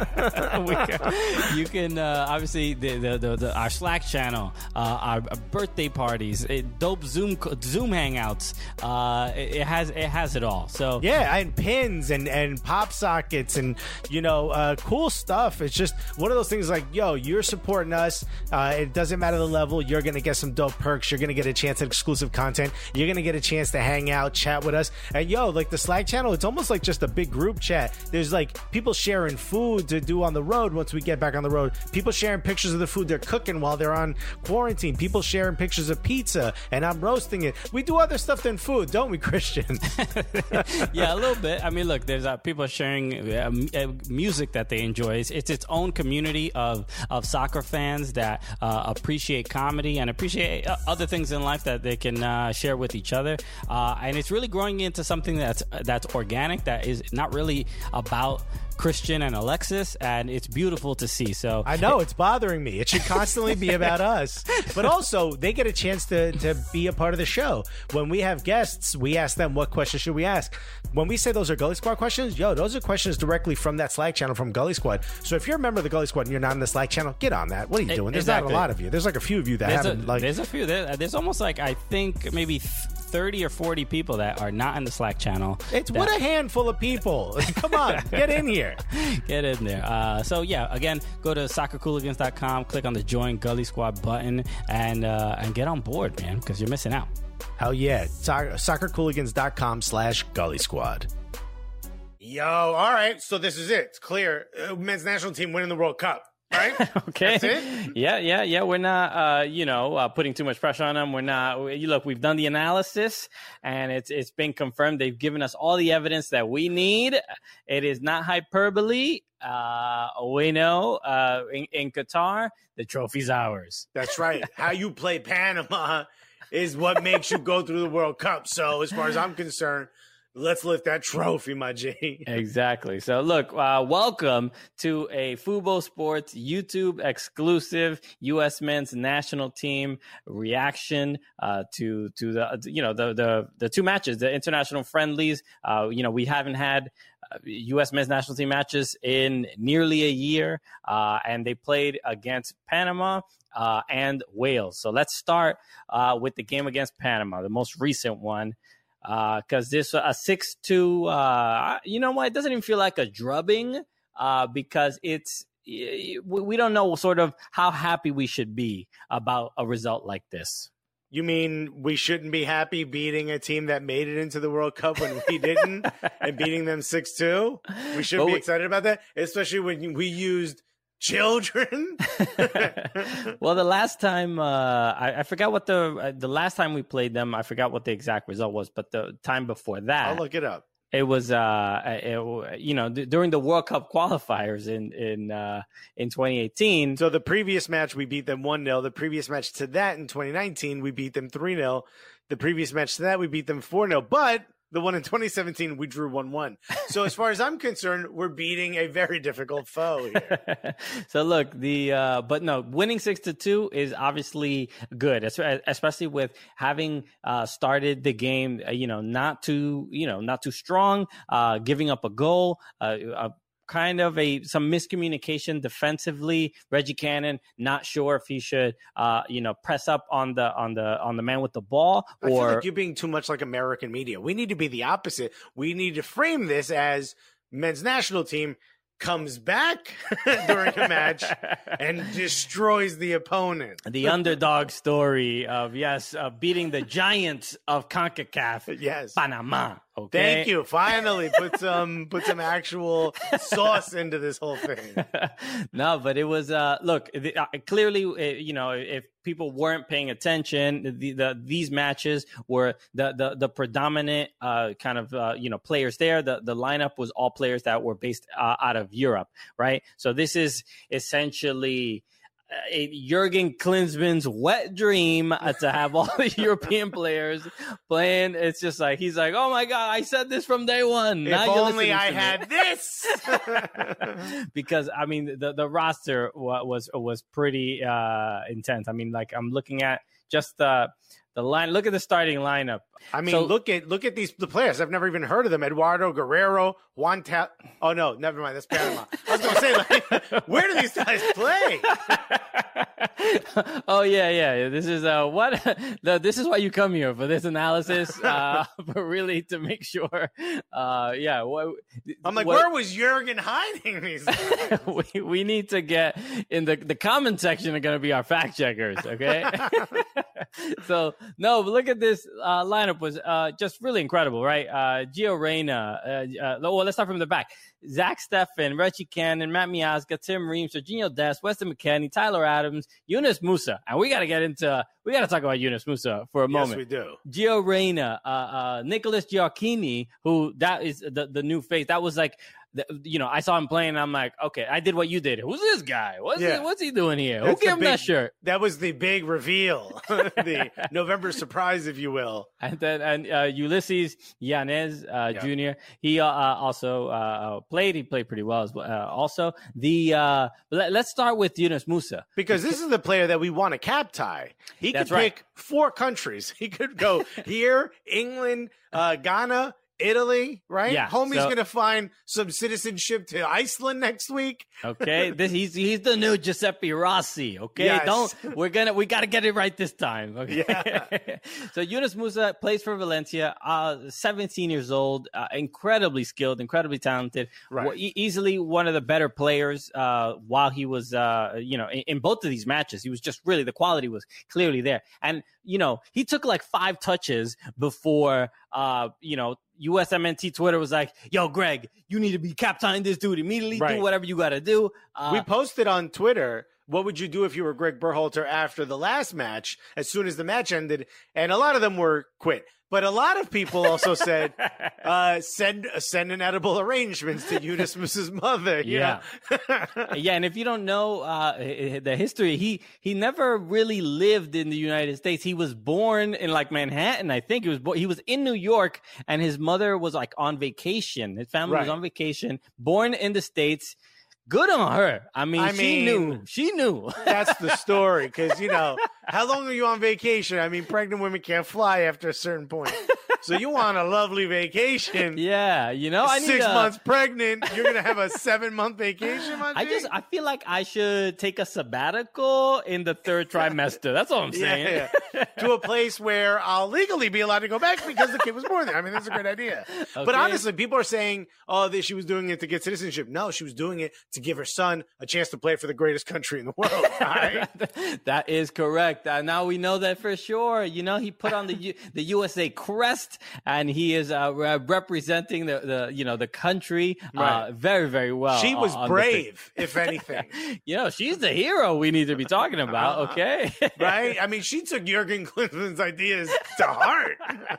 You can obviously our Slack channel, our birthday parties, dope Zoom hangouts. It has it all. So yeah, and pins and pop sockets and cool stuff. It's just one of those things like, yo, you're supporting us. It doesn't matter the level. You're gonna get some dope perks. You're gonna get a chance at exclusive content. You're gonna get a chance to hang out, chat with us. And yo, like the Slack channel, it's almost like just a big group chat. There's like people sharing food to do on the road once we get back on the road. People sharing pictures of the food they're cooking while they're on quarantine. People sharing pictures of pizza, and I'm roasting it. We do other stuff than food, don't we, Christian? Yeah, a little bit. I mean, look, there's people sharing music that they enjoy. It's its own community of soccer fans that appreciate comedy and appreciate other things in life that they can share with each other. And it's really growing into something that's organic, that is not really about Christian and Alexis, and it's beautiful to see. So I know it's bothering me. It should constantly be about us, but also they get a chance to be a part of the show. When we have guests, we ask them, what questions should we ask? When we say those are Gully Squad questions, those are questions directly from that Slack channel from Gully Squad. So if you're a member of the Gully Squad and you're not in the Slack channel, get on that. What are you doing? There's not a lot of you. There's like a few of you that haven't. There's a few. There's almost like, I think maybe 30 or 40 people that are not in the Slack channel. What a handful of people. Come on, get in here. Get in there. So yeah, again, go to soccercooligans.com, click on the Join Gully Squad button, and get on board, man, because you're missing out. Hell yeah. soccercooligans.com/Gully Squad. Yo, all right. So this is it. It's clear. Men's national team winning the World Cup. Right? Okay. That's it? Yeah. We're not, putting too much pressure on them. We're not. Look, we've done the analysis, and it's been confirmed. They've given us all the evidence that we need. It is not hyperbole. We know in Qatar, the trophy's ours. That's right. How you play Panama is what makes you go through the World Cup. So as far as I'm concerned, let's lift that trophy, my G. Exactly. So, look, welcome to a Fubo Sports YouTube exclusive U.S. men's national team reaction to the two matches, the international friendlies. We haven't had U.S. men's national team matches in nearly a year, and they played against Panama and Wales. So let's start with the game against Panama, the most recent one. Because this a 6-2, you know what? It doesn't even feel like a drubbing because we don't know sort of how happy we should be about a result like this. You mean we shouldn't be happy beating a team that made it into the World Cup when we didn't and beating them 6-2? We should be excited about that, especially when we used children. Well, the last time I forgot what the last time we played them, I forgot what the exact result was, but the time before that, I'll look it up. It was during the World Cup qualifiers in 2018. So the previous match we beat them 1-0. The previous match to that in 2019 we beat them 3-0. The previous match to that we beat them 4-0. But the one in 2017, we drew 1-1. So as far as I'm concerned, we're beating a very difficult foe here. So look, winning 6-2 is obviously good, especially with having started the game, not too strong, giving up a goal, kind of some miscommunication defensively. Reggie Cannon not sure if he should press up on the man with the ball, or I feel like you're being too much like American media. We need to be the opposite. We need to frame this as men's national team comes back during a match and destroys the opponent. The underdog story of beating the giants of CONCACAF. Yes. Panama. Okay. Thank you. Finally, put some actual sauce into this whole thing. No, but it was clearly, if people weren't paying attention, these matches were the predominant players there. The lineup was all players that were based out of Europe, right? So this is essentially Jurgen Klinsmann's wet dream to have all the European players playing. It's just like, he's like, oh my God, I said this from day one. If only I had this. Because I mean, the roster was pretty intense. I mean, like, I'm looking at just the line. Look at the starting lineup. I mean, look at the players. I've never even heard of them. Eduardo Guerrero, oh no, never mind. That's Panama. I was going to say, like, where do these guys play? Oh yeah. This is this is why you come here, for this analysis, but really to make sure. I'm like, where was Jurgen hiding these guys? we need to get in the comment section are going to be our fact checkers. Okay. So no, but look at this lineup. lineup was just really incredible, right? Gio Reyna. Well, let's start from the back. Zach Steffen, Reggie Cannon, Matt Miazga, Tim Ream, Serginho Dest, Weston McKennie, Tyler Adams, Yunus Musa. And we got to talk about Yunus Musa for a moment. Yes, we do. Gio Reyna, Nicholas Gioacchini, who that is the new face. That was like, I saw him playing, and I'm like, okay, I did what you did. Who's this guy? What's he doing here? Who gave him that shirt? That was the big reveal, the November surprise, if you will. And then Ulysses Yanez Jr. He also played. He played pretty well as well. Also, let's start with Yunus Musa, because this is the player that we want to cap tie. He could pick 4 countries. He could go here, England, Ghana, Italy, right? Yeah. Homie's gonna find some citizenship to Iceland next week. Okay, he's the new Giuseppe Rossi. Okay, yes. we gotta get it right this time. Okay. Yeah. So Yunus Musa plays for Valencia, 17 years old, incredibly skilled, incredibly talented, right. Easily one of the better players. While he was, in both of these matches, he was just really, the quality was clearly there, and he took like 5 touches before, USMNT Twitter was like, yo, Greg, you need to be captaining this dude immediately. Right. Do whatever you got to do. We posted on Twitter, what would you do if you were Greg Berhalter after the last match, as soon as the match ended? And a lot of them were quit. But a lot of people also said, send an edible arrangements to Yunus Musa's mother. Yeah. Yeah, and if you don't know the history, he never really lived in the United States. He was born in like Manhattan, I think. He was in New York, and his mother was like on vacation. His family was on vacation, born in the States. Good on her. I mean, she knew. She knew. That's the story. Because, how long are you on vacation? I mean, pregnant women can't fly after a certain point. So you want a lovely vacation. Yeah. I need 6 months pregnant. You're going to have a 7-month vacation, my G? I feel like I should take a sabbatical in the 3rd trimester. That's all I'm saying. Yeah. To a place where I'll legally be allowed to go back because the kid was born there. I mean, that's a great idea. Okay. But honestly, people are saying, that she was doing it to get citizenship. No, she was doing it to give her son a chance to play for the greatest country in the world. Right? That is correct. Now we know that for sure. He put on the USA crest, and he is representing the country very, very well. She was brave, if anything. She's the hero we need to be talking about. Okay, right? I mean, she took Jurgen Klinsmann's ideas to heart.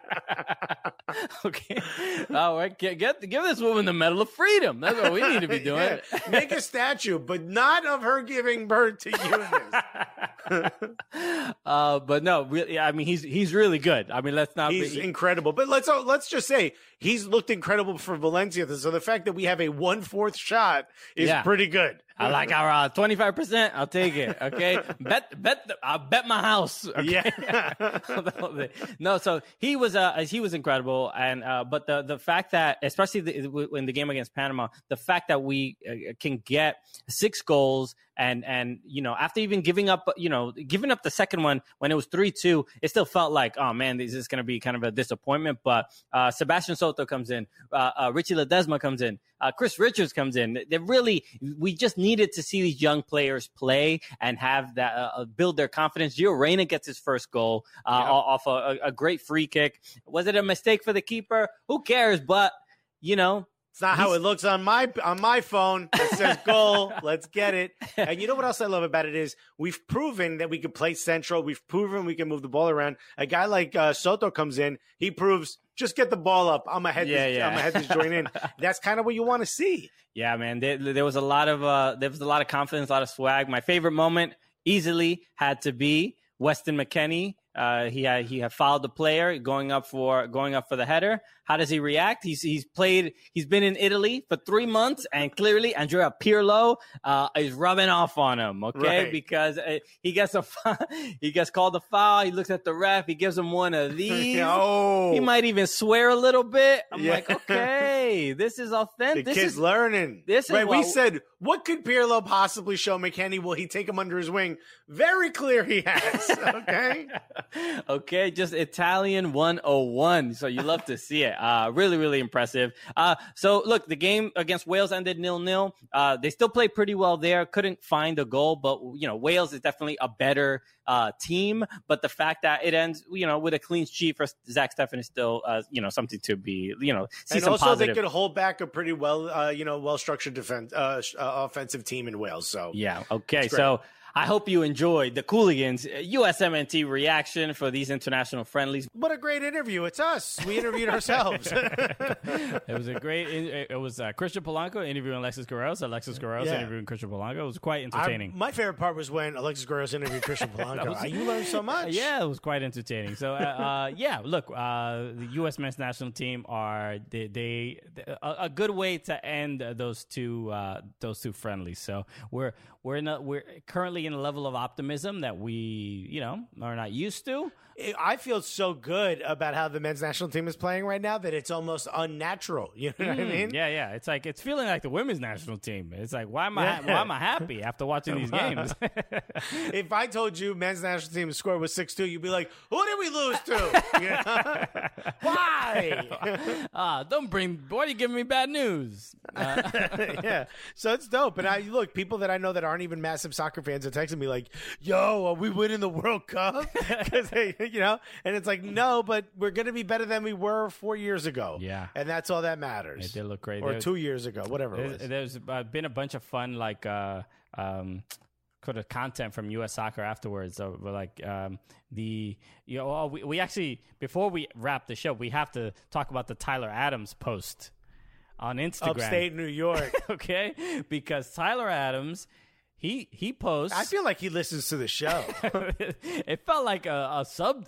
Okay, all right. Give this woman the Medal of Freedom. That's what we need to be doing. Yeah. Make a statue, but not of her giving birth to Yunus. But no, really, I mean, he's really good. I mean, he's incredible. But let's just say he's looked incredible for Valencia. So the fact that we have a 1/4 shot is pretty good. I like our 25%. I'll take it. Okay, I'll bet my house. Okay? Yeah. No, so he was incredible, and but the fact that, especially in the game against Panama, the fact that we can get 6 goals. And after even giving up the second one when it was 3-2, it still felt like, oh man, this is going to be kind of a disappointment. But Sebastian Soto comes in, Richie Ledesma comes in, Chris Richards comes in. We just needed to see these young players play and have that build their confidence. Gio Reyna gets his first goal off a great free kick. Was it a mistake for the keeper? Who cares? But it's not how it looks on my phone. It says goal. Let's get it. And you know what else I love about it is we've proven that we can play central. We've proven we can move the ball around. A guy like Soto comes in. He proves, just get the ball up. I'm going to head this joint in. That's kind of what you want to see. Yeah, man. There was a lot of confidence, a lot of swag. My favorite moment easily had to be Weston McKennie. He had fouled the player going up for the header. How does he react? He's been in Italy for 3 months, and clearly Andrea Pirlo is rubbing off on him. Okay, right. Because he gets called a foul. He looks at the ref. He gives him one of these. He might even swear a little bit. I'm like, okay, this is authentic. The kid's learning. This is right. We said, what could Pirlo possibly show McKennie? Will he take him under his wing? Very clear he has. Okay. Okay, just Italian 101. So you love to see it. Really, really impressive. So look, the game against Wales ended 0-0. They still played pretty well there. Couldn't find a goal, but Wales is definitely a better team. But the fact that it ends, with a clean sheet for Zach Steffen is still, something to be, see and some also positive. they could hold back a pretty well structured defense, offensive team in Wales. So yeah, okay, so. I hope you enjoyed the Cooligans USMNT reaction for these international friendlies. What a great interview. It's us. We interviewed ourselves. It was a great it was Christian Polanco interviewing Alexis Guerreros. Alexis Guerreros interviewing Christian Polanco. It was quite entertaining. My favorite part was when Alexis Guerreros interviewed Christian Polanco. You learned so much. Yeah, it was quite entertaining. So, look, the U.S. men's national team are a good way to end those two friendlies. So we're currently in a level of optimism that we are not used to. I feel so good about how the men's national team is playing right now that it's almost unnatural. You know what I mean? Yeah. It's like it's feeling like the women's national team. It's like why am I happy after watching these games? If I told you men's national team's score was 6-2, you'd be like, "Who did we lose to? Why? Why are you giving me bad news?" Yeah, so it's dope. And look, people that I know that aren't even massive soccer fans are texting me like, "Yo, are we winning the World Cup?" Because and it's like, no, but we're going to be better than we were 4 years ago. Yeah. And that's all that matters. They look great. Or 2 years ago, whatever it was. There's been a bunch of fun, sort of content from U.S. Soccer afterwards. So we actually, before we wrap the show, we have to talk about the Tyler Adams post on Instagram. Upstate New York. Okay? Because Tyler Adams... He posts. I feel like he listens to the show. It felt like a sub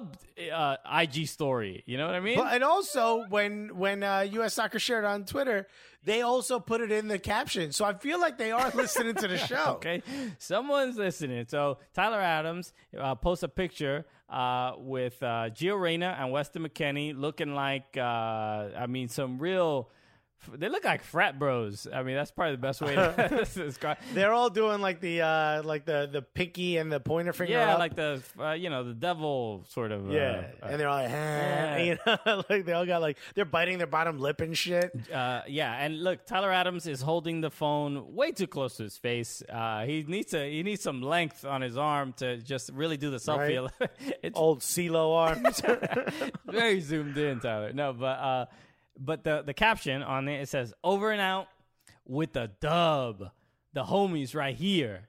IG story. You know what I mean? And also, when U.S. Soccer shared on Twitter, they also put it in the caption. So I feel like they are listening to the show. Okay, someone's listening. So Tyler Adams posts a picture with Gio Reyna and Weston McKennie looking like some real. They look like frat bros. I mean, that's probably the best way to describe. They're all doing like the pinky and the pointer finger. Yeah, up. like the the devil sort of. And they're all like, like they all got they're biting their bottom lip and shit. And look, Tyler Adams is holding the phone way too close to his face. He needs some length on his arm to just really do the selfie. Right? It's old CeeLo arms. very zoomed in, Tyler. No, but the caption on it says, "Over and out with the dub. The homies right here."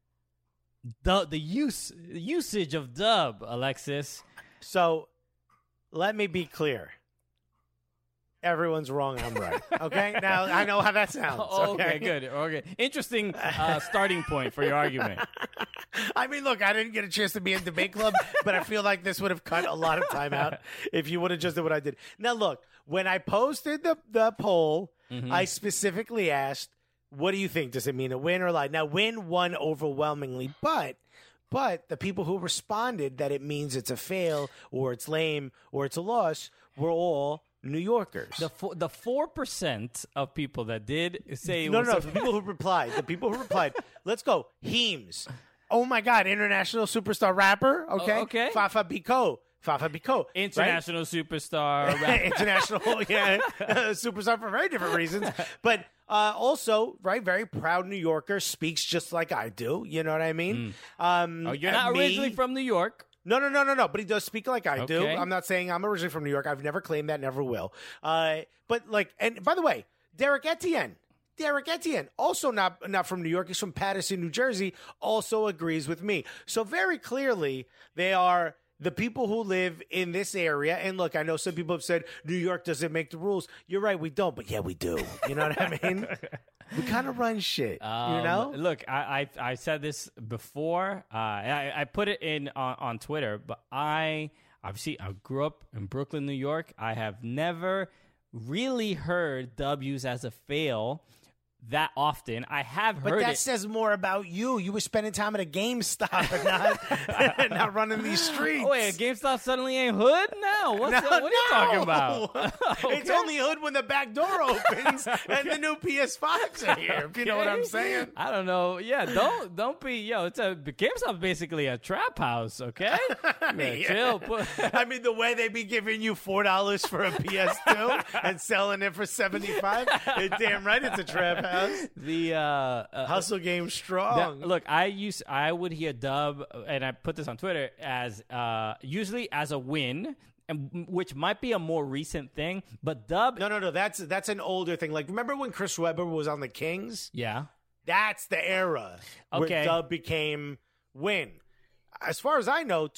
The usage of dub, Alexis. So let me be clear. Everyone's wrong. I'm right. Okay. Now I know how that sounds. Okay, good. Okay, interesting starting point for your argument. I mean, look, I didn't get a chance to be in debate club, but I feel like this would have cut a lot of time out if you would have just did what I did. Now, look, when I posted the poll, I specifically asked, "What do you think? Does it mean a win or a lie?" Now, win won overwhelmingly, but the people who responded that it means it's a fail or it's lame or it's a loss were all New Yorkers. The 4% of people that did say the people who replied, let's go. Heems. Oh my God, international superstar rapper. Okay. Okay. Fafa Biko. International superstar rapper. International, superstar for very different reasons. But also, right, very proud New Yorker, speaks just like I do. You know what I mean? You're not originally from New York. No. But he does speak like I do. I'm not saying I'm originally from New York. I've never claimed that, never will. But and by the way, Derek Etienne, also not from New York. He's from Paterson, New Jersey, also agrees with me. So very clearly, they are the people who live in this area. And look, I know some people have said New York doesn't make the rules. You're right, we don't. But yeah, we do. You know what I mean? We kind of run shit, you know? Look, I said this before. I put it in on Twitter, but I grew up in Brooklyn, New York. I have never really heard W's as a fail. that often. I have heard But that it. says more about you. You were spending time at a GameStop and not running these streets. Oh, wait, GameStop suddenly ain't hood now? What are you talking about? It's only hood when the back door opens and the new PS5s are here, if you know what I'm saying. I don't know. Yeah, don't be, GameStop's basically a trap house, okay? Yeah, chill. I mean, the way they be giving you $4 for a PS2 and selling it for $75, damn right it's a trap house. The Hustle game strong. look, I would hear dub, and I put this on Twitter as usually as a win, and which might be a more recent thing, but dub. No. That's an older thing. Like, remember when Chris Webber was on the Kings? Yeah. That's the era Okay. where dub became win. As far as I know,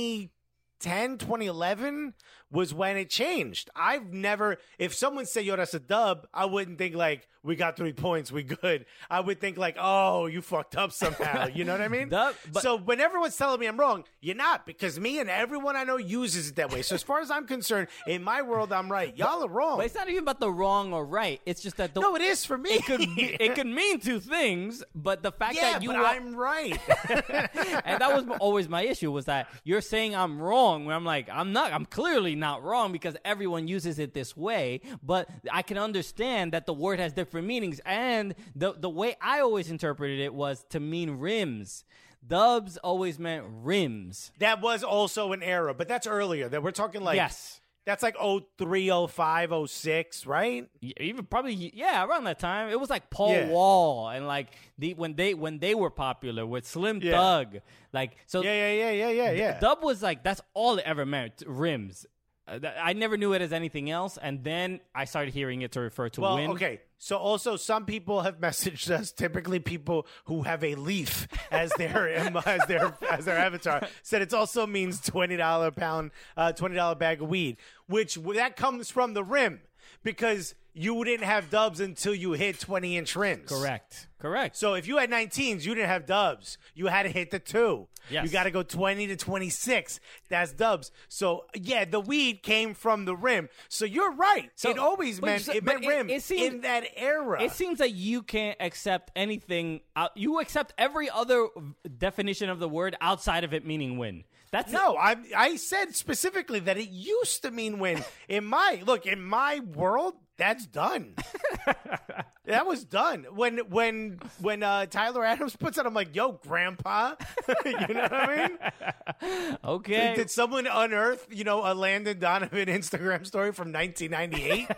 2011 was when it changed. I've never, if someone said, yo, that's a dub, I wouldn't think like, we got 3 points, we good. I would think like, oh, you fucked up somehow. You know what I mean? So when everyone's telling me I'm wrong, you're not, because me and everyone I know uses it that way. So as far as I'm concerned, in my world, I'm right. Y'all are wrong. But it's not even about the wrong or right. It's just that No, it is for me. it could mean two things, but the fact Yeah, that you but I'm right. and that was always my issue, was that you're saying I'm wrong when I'm like, I'm not. I'm clearly not wrong because everyone uses it this way. But I can understand that the word has different meanings. And the way I always interpreted it was to mean rims. Dubs always meant rims. That was also an era, but that's earlier. That we're talking like, Yes. That's like 03, 05, 06, right? Even probably, around that time. It was like Paul Yeah. Wall and like when they were popular with Slim Thug. Like, so Yeah. dub was like, that's all it ever meant, rims. I never knew it as anything else, and then I started hearing it to refer to win. Okay. So also, some people have messaged us. Typically, people who have a leaf as their as their avatar said it also means $20 bag of weed, which that comes from the rim, because you didn't have dubs until you hit 20-inch rims. Correct. So if you had 19s, you didn't have dubs. You had to hit the 2. Yes. You got to go 20 to 26. That's dubs. So, yeah, the weed came from the rim. So you're right. So- it always but meant rim it seems- in that era. It seems that you can't accept anything. You accept every other definition of the word outside of it meaning win. That's No, I said specifically that it used to mean win. In my world, that's done. That was done. When Tyler Adams puts it, I'm like, yo, grandpa. You know what I mean? Okay. Did someone unearth, a Landon Donovan Instagram story from 1998?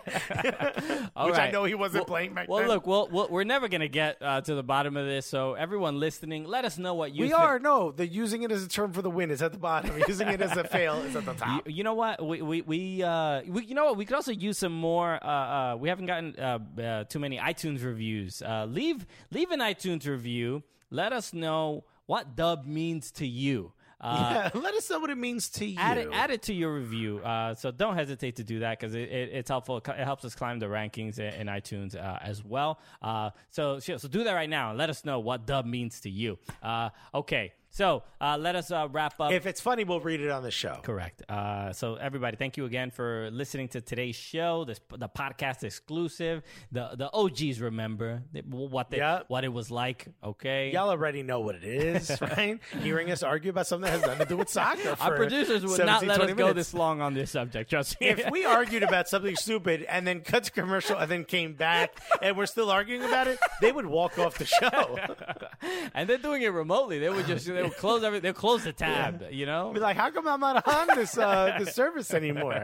Which I know he wasn't playing back then. Look, we're never going to get to the bottom of this. So everyone listening, let us know what you think. The using it as a term for the win is at the bottom. Using it as a fail is at the top. You know what? We you know what? We could also use some more. We haven't gotten too many iTunes reviews. Leave an iTunes review. Let us know what dub means to you. Let us know what it means to you. Add it to your review. So don't hesitate to do that, because it's helpful. It helps us climb the rankings in iTunes as well. So do that right now and let us know what dub means to you. Okay. So let us wrap up. If it's funny, we'll read it on the show. Correct. So everybody, thank you again for listening to today's show, the podcast exclusive. The OGs remember what it was like. Okay, Y'all already know what it is, right? Hearing us argue about something that has nothing to do with soccer. Our producers would not let us go this long on this subject. Trust me. If we argued about something stupid and then cut to commercial and then came back and we're still arguing about it, they would walk off the show. And they're doing it remotely. They would close everything. They'll close the tab. You know, Be like, how come I'm not on this service anymore?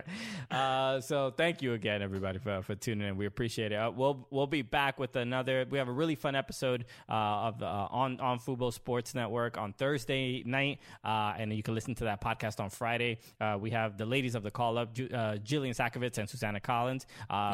So thank you again, everybody, for tuning in. We appreciate it. We'll be back with another. We have a really fun episode on Fubo Sports Network on Thursday night, and you can listen to that podcast on Friday. We have the ladies of the Call Up, Jillian Sakovitz and Susanna Collins.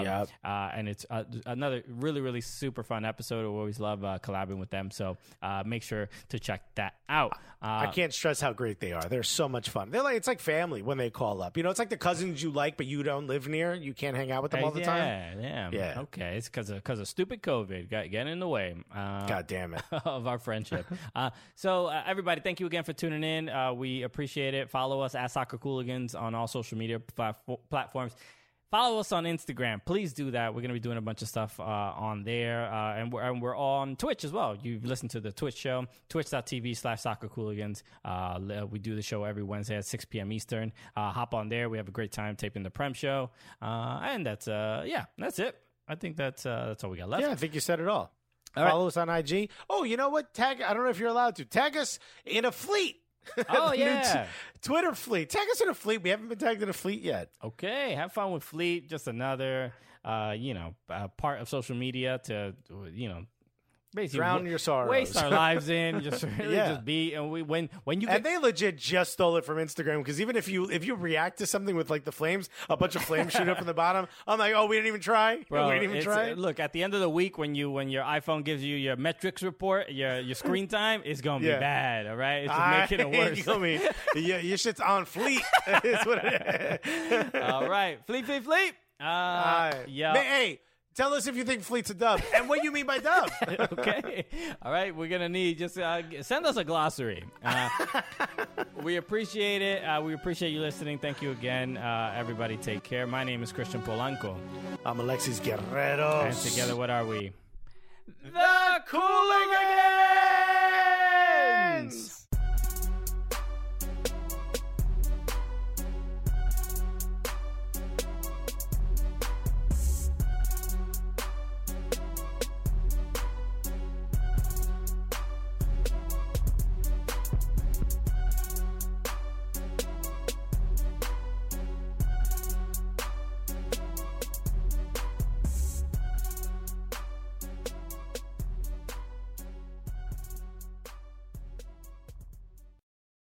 And it's another really, really super fun episode. We always love collabing with them. So make sure to check that out. I can't stress how great they are. They're so much fun. It's like family when they call up. It's like the cousins you like, but you don't live near. You can't hang out with them all the time. Yeah. Okay, it's because of stupid COVID getting in the way. God damn it. Of our friendship. So everybody, thank you again for tuning in. We appreciate it. Follow us at Soccer Cooligans on all social media platforms. Follow us on Instagram. Please do that. We're going to be doing a bunch of stuff on there. And we're on Twitch as well. You've listened to the Twitch show, twitch.tv/soccercooligans. We do the show every Wednesday at 6 p.m. Eastern. Hop on there. We have a great time taping the Prem show. And that's it. I think that's all we got left. Yeah, I think you said it all. All right. Follow us on IG. Oh, you know what? I don't know if you're allowed to. Tag us in a fleet. Oh, The new yeah. Twitter fleet. Tag us in a fleet. We haven't been tagged in a fleet yet. Okay, have fun with Fleet. Just another, part of social media to, basically Drown your sorrows. waste our lives in. Just really Yeah. just be. And when you And get they legit just stole it from Instagram because even if you react to something with like the flames, a bunch of flames shoot up from the bottom. I'm like, oh, we didn't even try. Bro, we didn't even try. Look, at the end of the week, when your iPhone gives you your metrics report, your screen time, it's gonna be Yeah. bad. All right, it's just making it worse. You know me. Your shit's on fleet. Is what it is. All right, Fleet. Yeah. Hey, tell us if you think Fleet's a dub and what you mean by dub. Okay. All right. We're going to need just send us a glossary. We appreciate it. We appreciate you listening. Thank you again. Everybody take care. My name is Christian Polanco. I'm Alexis Guerrero. And together, what are we? The Cooligans!